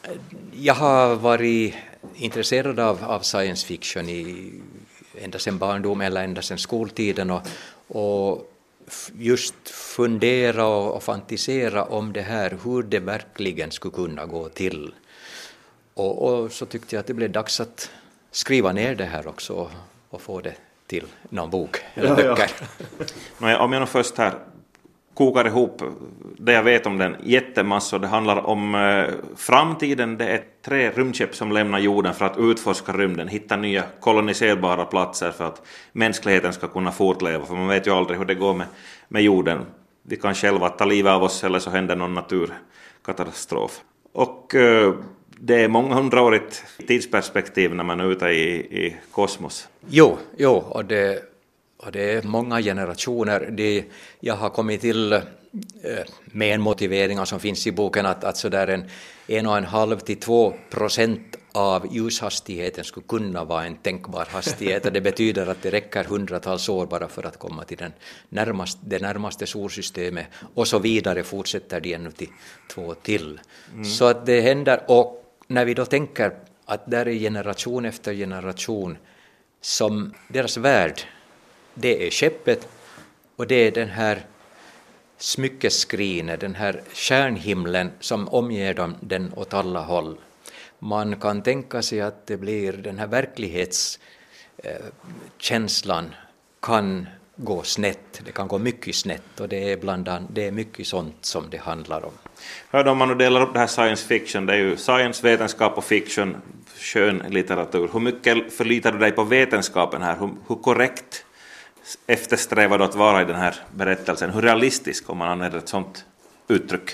Jag har varit intresserad av science fiction ända sedan barndom eller ända sedan skoltiden och just fundera och fantisera om det här, hur det verkligen skulle kunna gå till. Och så tyckte jag att det blev dags att skriva ner det här också och få det till någon bok eller böcker. Ja. Om jag nu först här kokar ihop det jag vet om den jättemassor. Det handlar om framtiden. Det är 3 rymdskepp som lämnar jorden för att utforska rymden, hitta nya koloniserbara platser för att mänskligheten ska kunna fortleva. För man vet ju aldrig hur det går med jorden. Vi kan själva ta livet av oss eller så händer någon naturkatastrof. Och det är månghundraårigt tidsperspektiv när man är ute i kosmos. Jo, och det är många generationer. Jag har kommit till med en motivering som finns i boken att sådär 1,5-2% av ljushastigheten skulle kunna vara en tänkbar hastighet. Det betyder att det räcker hundratals år bara för att komma till det närmaste solsystemet och så vidare fortsätter det ännu till 2 till. Så att det händer, och när vi då tänker att där är generation efter generation som deras värld, det är skeppet och det är den här smyckeskrinet, den här stjärnhimlen som omger den åt alla håll. Man kan tänka sig att det blir den här verklighetskänslan kan gå snett, det kan gå mycket snett och det är mycket sånt som det handlar om. Hör då, om man nu delar upp det här science fiction, det är ju science, vetenskap och fiction, skön litteratur. Hur mycket förlitar du dig på vetenskapen här? Hur korrekt eftersträvar du att vara i den här berättelsen? Hur realistisk, om man använder ett sånt uttryck?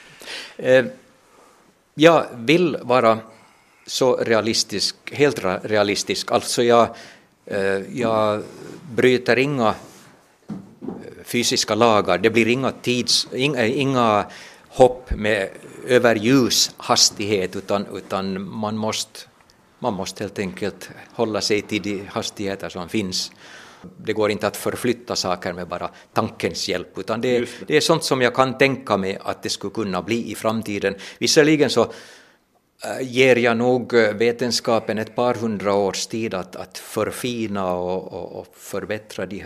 Jag vill vara så realistisk, helt realistisk. Alltså jag bryter inga fysiska lagar. Det blir inga hopp med över ljushastighet utan man måste helt enkelt hålla sig till de hastigheter som finns. Det går inte att förflytta saker med bara tankens hjälp, utan det är sånt som jag kan tänka mig att det skulle kunna bli i framtiden. Visserligen så ger jag nog vetenskapen ett par hundra års tid att förfina och förbättra de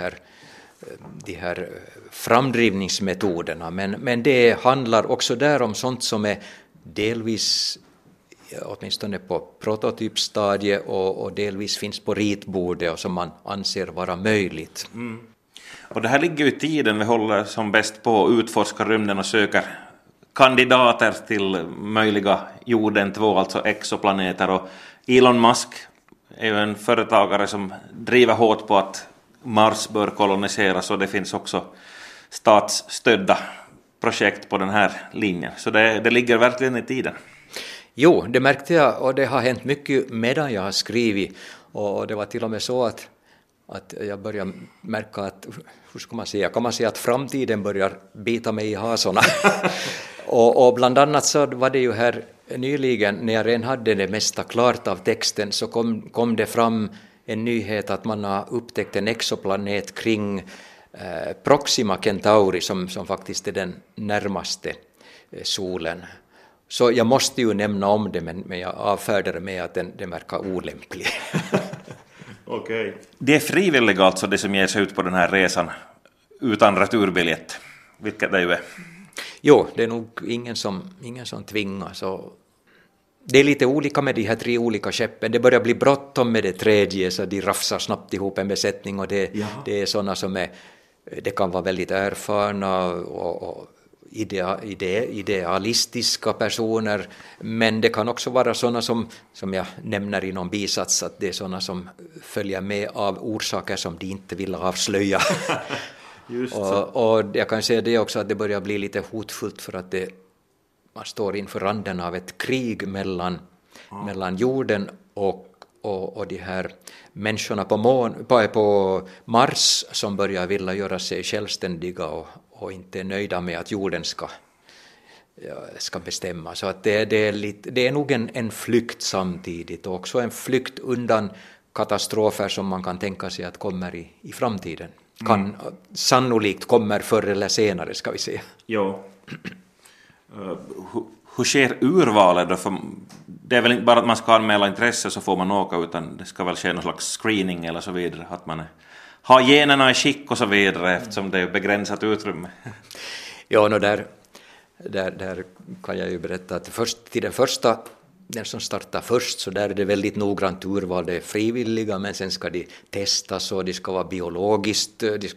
här framdrivningsmetoderna, men det handlar också där om sånt som är delvis åtminstone på prototypstadiet och delvis finns på ritbordet och som man anser vara möjligt. Och det här ligger ju i tiden, vi håller som bäst på att utforska rymden och söker kandidater till möjliga jorden 2, alltså exoplaneter, och Elon Musk är ju en företagare som driver hårt på att Mars bör koloniseras, och det finns också statsstödda projekt på den här linjen, så det ligger verkligen i tiden. Jo, det märkte jag, och det har hänt mycket medan jag har skrivit, och det var till och med så att jag börjar märka att, hur ska man säga, kan man säga att framtiden börjar bita mig i hasorna. och bland annat så var det ju här nyligen, när jag redan hade det mesta klart av texten, så kom det fram en nyhet att man har upptäckt en exoplanet kring Proxima Centauri som faktiskt är den närmaste solen. Så jag måste ju nämna om det, men jag avfärdade med att den verkar olämplig. Okej. Det är frivilliga alltså, det som ger sig ut på den här resan utan returbiljett, vilket det ju är. Jo, det är nog ingen som tvingar. Så det är lite olika med de här 3 olika skeppen. Det börjar bli bråttom med det 3:e, så de rafsar snabbt ihop en besättning, och det är sådana som det kan vara väldigt erfarna och idealistiska personer, men det kan också vara sådana som jag nämner i någon bisats, att det är sådana som följer med av orsaker som de inte vill avslöja. Just och jag kan säga det också, att det börjar bli lite hotfullt, för att man står inför randen av ett krig mellan jorden och de här människorna på Mars som börjar vilja göra sig självständiga och inte är nöjda med att jorden ska bestämma. Så att det är nog en flykt samtidigt, och också en flykt undan katastrofer som man kan tänka sig att kommer i framtiden. Sannolikt kommer förr eller senare, ska vi säga. Jo. hur sker urvalet då? För det är väl inte bara att man ska anmäla intresse så får man åka, utan det ska väl ske någon slags screening eller så vidare, att man har generna i skick och så vidare, eftersom det är begränsat utrymme. Ja, där kan jag ju berätta att till den som startar först, så där är det väldigt noggrant urval. Det är frivilliga, men sen ska de testas och de ska vara biologiskt, de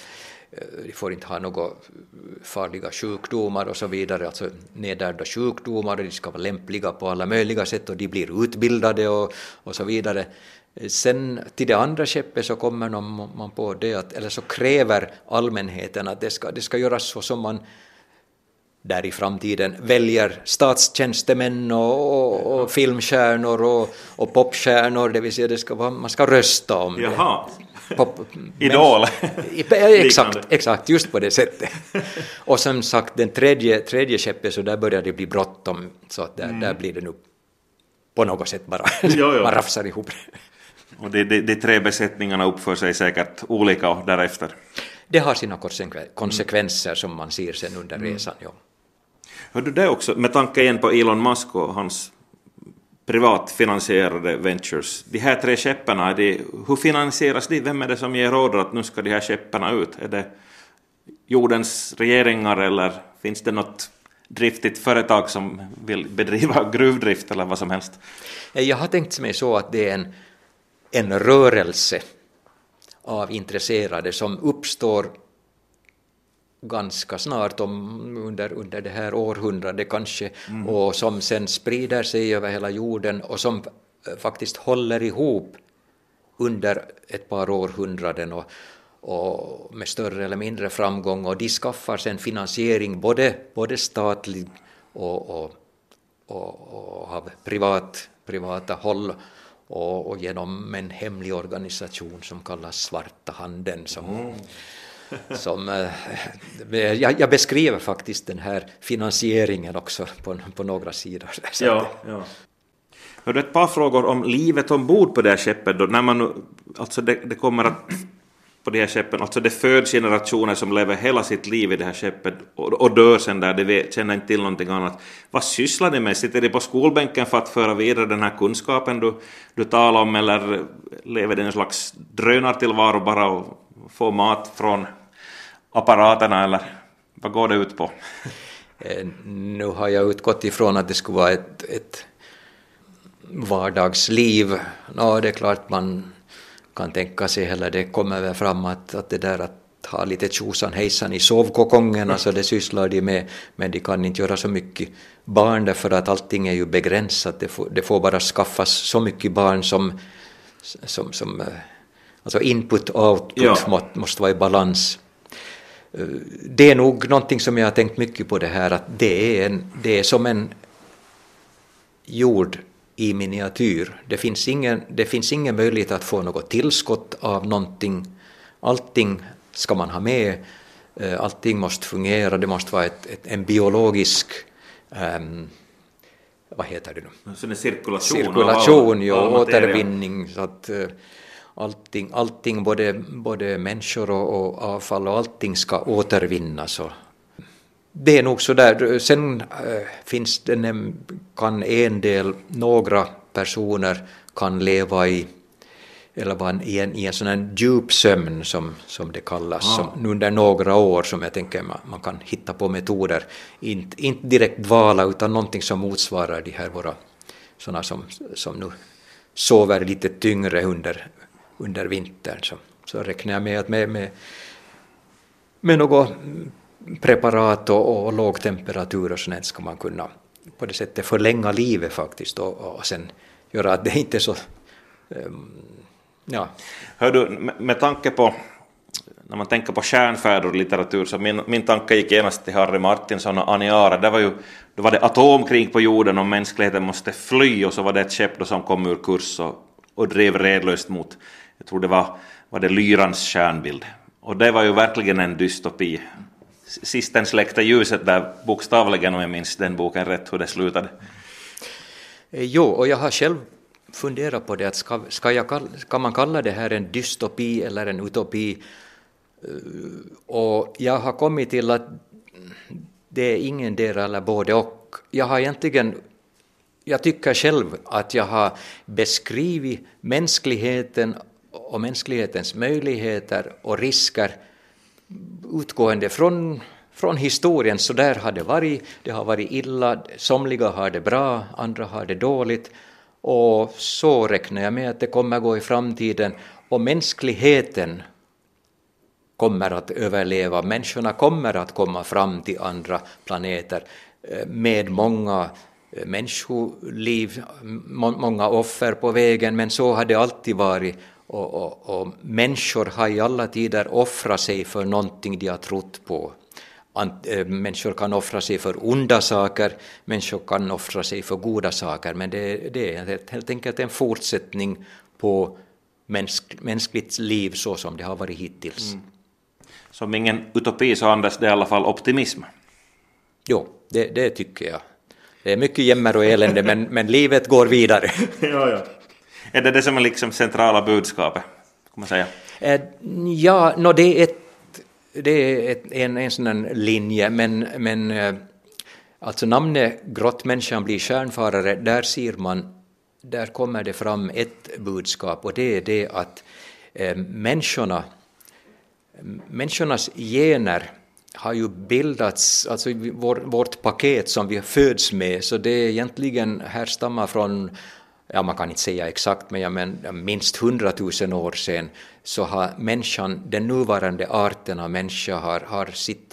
får inte ha några farliga sjukdomar och så vidare, alltså nedärvda sjukdomar, och de ska vara lämpliga på alla möjliga sätt och de blir utbildade och så vidare. Sen till det andra skeppet så kommer man på det att, eller så kräver allmänheten att det ska göras så som man där i framtiden väljer statstjänstemän och filmstjärnor och popstjärnor, det vill säga man ska rösta om det. Jaha. Idol. Exakt, just på det sättet. Och som sagt, den tredje skeppet, så där börjar det bli bråttom, så att där blir det nu på något sätt bara man rafsar ihop det. Och de 3 besättningarna uppför sig säkert olika därefter. Det har sina konsekvenser som man ser sen under resan. Ja. Hör du det också, med tanke igen på Elon Musk och hans privatfinansierade ventures. De här 3 skeppen, hur finansieras de? Vem är det som ger råd att nu ska de här skeppen ut? Är det jordens regeringar, eller finns det något driftigt företag som vill bedriva gruvdrift eller vad som helst? Jag har tänkt mig så att det är en rörelse av intresserade som uppstår ganska snart, under det här århundradet kanske, och som sen sprider sig över hela jorden och som faktiskt håller ihop under ett par århundraden och med större eller mindre framgång, och de skaffar sen finansiering både statlig och av privata håll och genom en hemlig organisation som kallas Svarta handen jag beskriver faktiskt den här finansieringen också på några sidor. Ja. Hör du, ett par frågor om livet ombord på det här skeppet då, när man, alltså det kommer att på det här skeppet, alltså det föds generationer som lever hela sitt liv i det här skeppet och dör sen där, de känner inte till någonting annat. Vad sysslar ni med? Sitter de på skolbänken för att föra vidare den här kunskapen du talar om, eller lever det en slags drönartillvaro bara och få mat från apparaterna, eller vad går det ut på? Nu har jag utgått ifrån att det skulle vara ett vardagsliv. Det är klart man kan tänka sig, eller det kommer väl fram att det där att ha lite tjosan hejsan i sovkokongen, alltså det sysslar de med, men de kan inte göra så mycket barn därför att allting är ju begränsat. Det får bara skaffas så mycket barn som alltså input och output måste vara i balans. Det är nog någonting som jag har tänkt mycket på det här, att det är som en jord i miniatyr. Det finns ingen möjlighet att få något tillskott av någonting. Allting ska man ha med. Allting måste fungera. Det måste vara en biologisk vad heter det nu? Så en cirkulation och återvinning, så att allting både människor och avfall och allting ska återvinnas. Det är nog så där. Sen finns det, kan några personer kan leva i en sån här djupsömn som det kallas, som under några år, som jag tänker man kan hitta på metoder, inte direkt dvala, utan någonting som motsvarar de här våra såna som nu sover lite tyngre under vintern, så räknar jag med att med något preparat och låg temperatur och sånt ska man kunna på det sättet förlänga livet faktiskt, och sen göra att det inte är så Hör du, med tanke på, när man tänker på stjärnfärder och litteratur, så min tanke gick genast till Harry Martinson och Aniara. Då var det atomkrig på jorden och mänskligheten måste fly, och så var det ett skepp som kom ur kurs och drev redlöst mot, jag tror det var det Lyrans stjärnbild. Och det var ju verkligen en dystopi. Sisten släckte ljuset där, bokstavligen, om jag minns den boken rätt, hur det slutade. Jo, och jag har själv funderat på det, att ska man kalla det här en dystopi eller en utopi, och jag har kommit till att det är ingen del eller både och. Och jag tycker själv att jag har beskrivit mänskligheten och mänsklighetens möjligheter och risker utgående från historien. Så där har det har varit illa, somliga har det bra, andra har det dåligt, och så räknar jag med att det kommer gå i framtiden, och mänskligheten kommer att överleva, människorna kommer att komma fram till andra planeter med många människoliv, många offer på vägen, men så har det alltid varit, och människor har i alla tider offrat sig för någonting de har trott på. Människor kan offra sig för onda saker, människor kan offra sig för goda saker, men det är helt enkelt en fortsättning på mänskligt liv så som det har varit hittills. Som ingen utopi så andas det i alla fall optimism. Jo, det tycker jag. Det är mycket jämmer och elände, men livet går vidare. Ja. Är det som är liksom centrala budskapet, kan man säga? Ja, det är en sån linje, men alltså namnet Grottmänniskan blir stjärnfarare, där kommer det fram ett budskap, och det är det att människornas gener har ju bildats, alltså vårt paket som vi föds med, så det egentligen härstammar från, ja, man kan inte säga exakt, men minst 100 000 år sedan så har människan, den nuvarande arten av människa har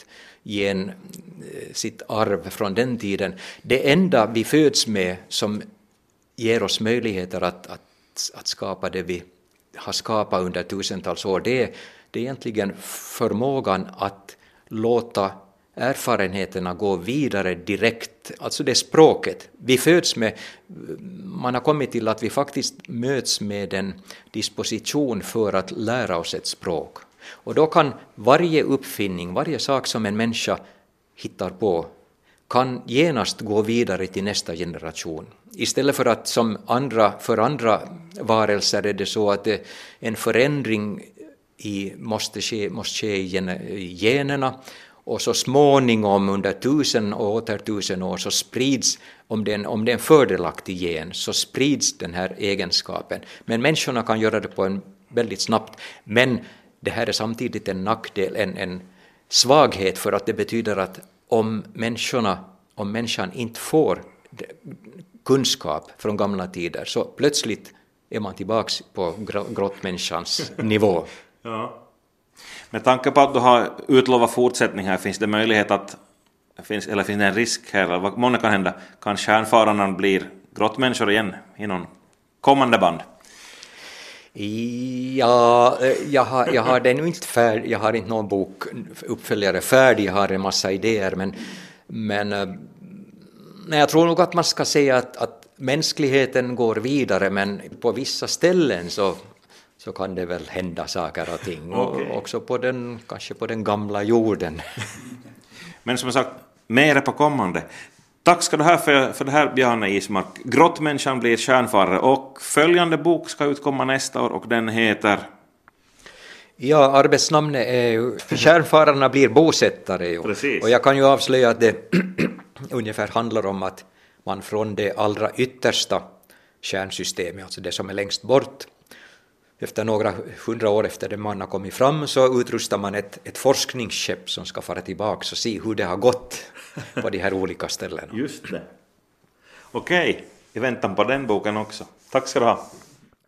sitt arv från den tiden. Det enda vi föds med som ger oss möjligheter att skapa det vi har skapat under tusentals år, det är egentligen förmågan att låta erfarenheterna gå vidare direkt, alltså det språket vi föds med. Man har kommit till att vi faktiskt möts med en disposition för att lära oss ett språk, och då kan varje uppfinning, varje sak som en människa hittar på, kan genast gå vidare till nästa generation. Istället för att som för andra varelser är det så att en förändring måste ske i generna, och så småningom under 1000 och åter 1000 år så sprids, om det är en fördelaktig gen, så sprids den här egenskapen. Men människorna kan göra det på en väldigt snabbt, men det här är samtidigt en nackdel, en svaghet, för att det betyder att om människan inte får kunskap från gamla tider, så plötsligt är man tillbaka på grottmänniskans nivå. Ja. Med tanke på att du har utlovat fortsättning här, finns det möjlighet finns det en risk här, eller vad månne kan hända, kan stjärnfararna blir grottmänniskor igen i någon kommande band? Ja, jag har den inte färdig, jag har inte någon bok uppföljare färdig, jag har en massa idéer, men jag tror nog att man ska säga att mänskligheten går vidare, men på vissa ställen så kan det väl hända saker och ting, och också kanske på den gamla jorden. Men som sagt, mer på kommande. Tack ska du ha för det här, Bjarne Ismark. Grottmänniskan blir stjärnfarare, och följande bok ska utkomma nästa år, och den heter... Ja, arbetsnamnet är ju Stjärnfararna blir bosättare. Precis. Och jag kan ju avslöja att det ungefär handlar om att man från det allra yttersta stjärnsystemet, alltså det som är längst bort, efter några 100 år efter det man har kommit fram, så utrustar man ett forskningsskepp som ska fara tillbaka och se hur det har gått på de här olika ställena. Just det. Okej, i väntan på den boken också. Tack ska du ha.